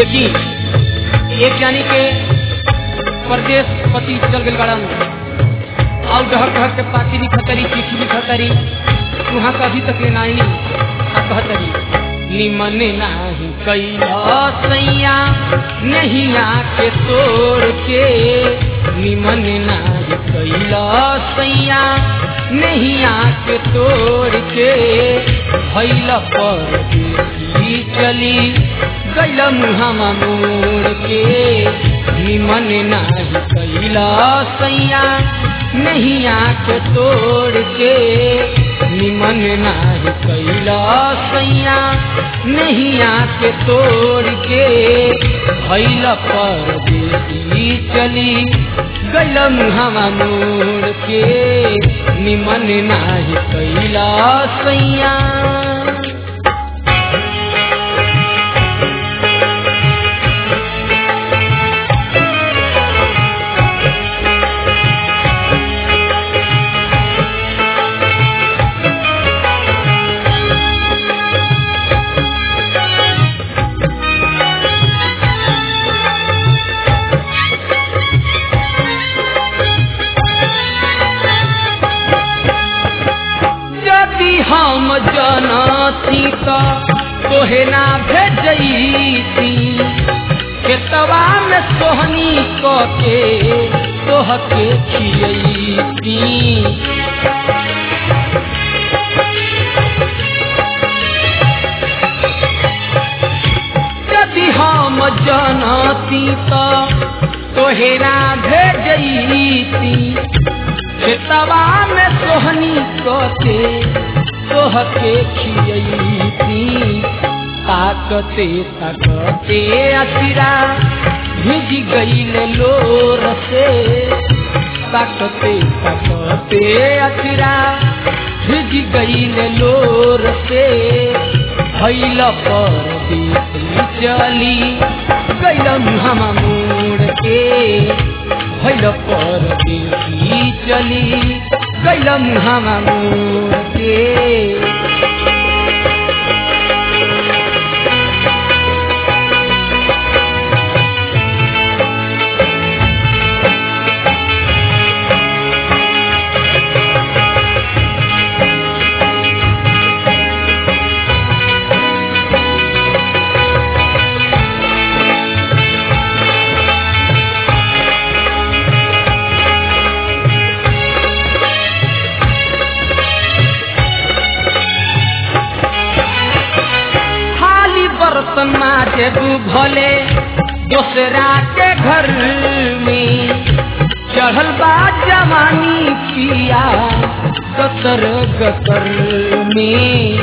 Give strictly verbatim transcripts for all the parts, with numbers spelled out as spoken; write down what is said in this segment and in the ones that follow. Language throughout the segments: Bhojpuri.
देखी एक जानी के परदेश पति चल गए गड़न और डहक डहक के पाती भी खतरी चिट्ठी भी खतरी वहाँ का अभी तक ले नहीं कहतरी निमन नाही कैला सैया नहीं आके तोड़ के निमन नाही कैला सैया नहीं आके तोड़ के भैला पर चली गैला मुहामा मोड़ के निमन नाही कैला सैया नहीं आके तोड़ के निमन नाही कैला सैया नहीं आके तोड़ के भैला परदेसी चली गैला मुहावा मोड़ के निमन नाही कैला सैया हम जानती तो तोहे ना भेजती खेतवा में सोहनी क के तोह के खियती यदि हम जानती तो तोहे ना भेजती खेतवा में सोहनी क के तोह के खियती ताकते ताकते असिरा भिज गईल लोर से ताकते ताकते असिरा भिज गईल लोर से भैला परदेसी चली गईल मुहामा मोड़ के भैला परदेसी चली गैला मुहामा मोड़ के माजेबू भले दूसरा के घर में चढ़ल बा जवानी पिया गतर गतर में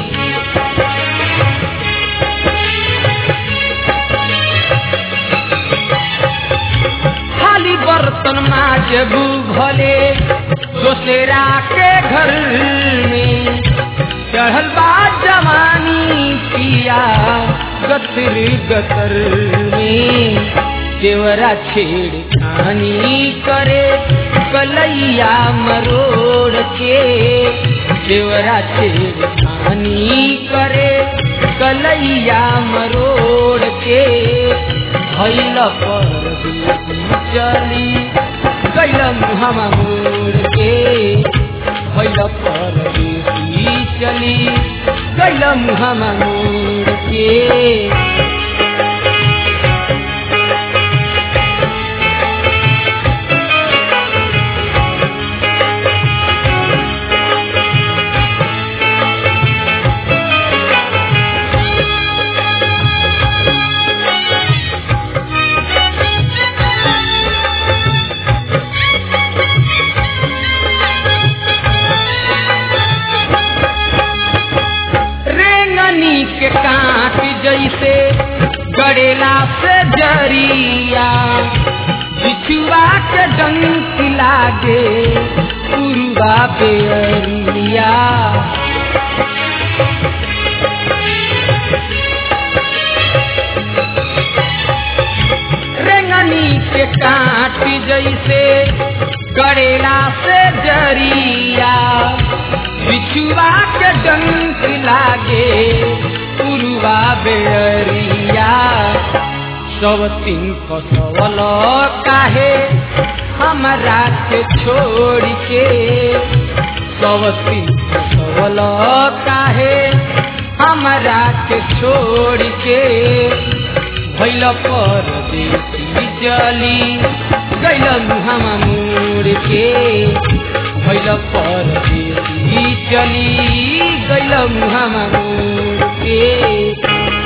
खाली बर्तन माजेबू भले दूसरा के घर में चढ़ल बा जवानी पिया गतर गतर में देवरा छेड़ खानी करे कलैया मरोड़ के देवरा छेड़ खानी करे कलैया मरोड़ के भैला परदेसी चली गैला मुहामा मोड़ के भैला परदेसी चली गैला मुहामा मोड़ के के काट जैसे गड़ेला से जरिया बिछुआ के डंक लागे पुरुआ बेरिया रेंगनी के काट जैसे गड़ेला से जरिया बिछुआ के डंक लागे पुरुआ बेरिया सब तीन फसवल काहे हमरा के छोड़ के, सब तीन फसवल काहे हमरा के छोड़ के, भैल परदेसी चली गैल मुहावा मोड़ के, भैल परदेसी चली गैल मुहावा मोड़ के।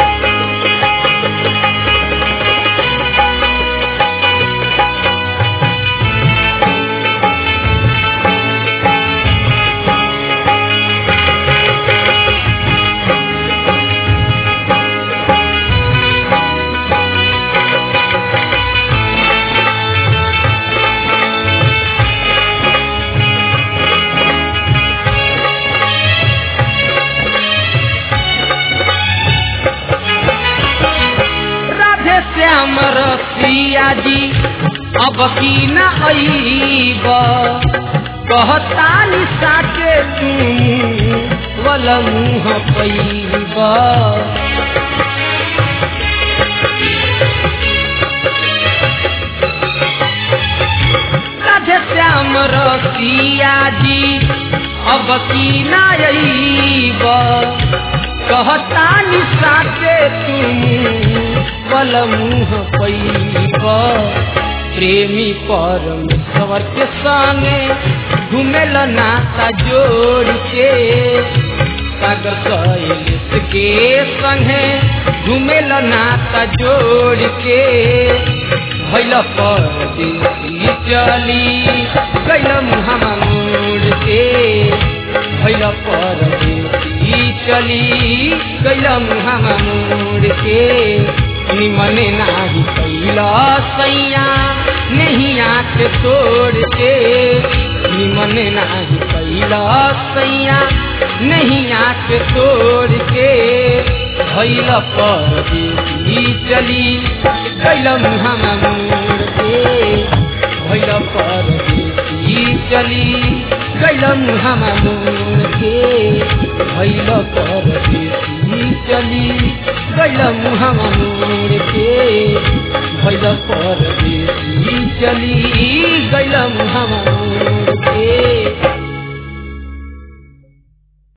श्याम रसिया जी अब की न आईब, कहतानी साके तू वल मुँह पैब। राधे श्याम रसिया जी अब की न आईब, कहतानी साके तू वल मुँह पैब। प्रेमी परमेश्वर के संगे घूमेल नाता जोड़ के, सागर शैलेश के संगे घूमेल नाता जोड़ के, भैल परदेसी चली गैल मुहावा मोड़ के, भैल परदेसी चली गैल मुहावा मोड़ के। निमने नाही कैला सैया नहीं आँख तोड़ के, निमने नाही कैला सैया नहीं आँख तोड़ के, भैल परदेसी चली गैल मुहावा मोड़ के, भैल परदेसी चली गैल मुहावा मोड़ के, भैल परदेसी चली गैल मुहावा मोड़ के, भैल परदेसी चली गैल मुहावा मोड़ के।